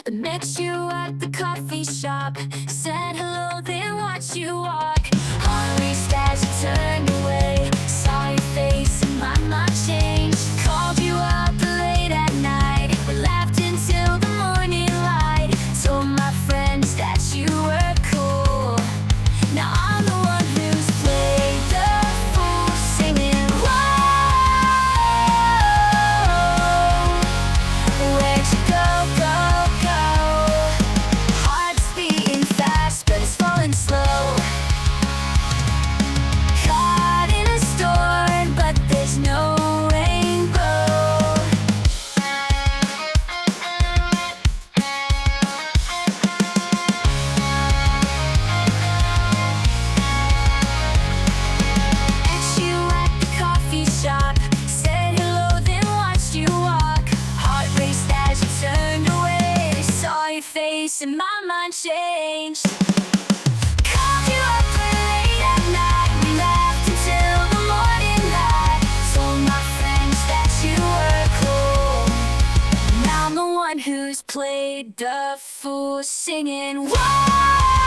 I met you at the coffee shop, said hello, then watched you walk. Heart raced as you turned away, saw your face and my mind changed. Called you up late at night, we laughed until the morning light. Told my friends that you were cool. Now I'm the one who's played the fool, singing, whoa, where'd you go, go, go? Heart's beating fast, but it's falling slow. Caught in a storm, but there's no rainbow. Met you at the coffee shop, said hello, then watched you walk. Heart raced as you turned away, saw your face and my mind changed. Called you up late at night, we laughed until the morning light. Told my friends that you were cool. Now I'm the one who's played the fool, singing, whoa.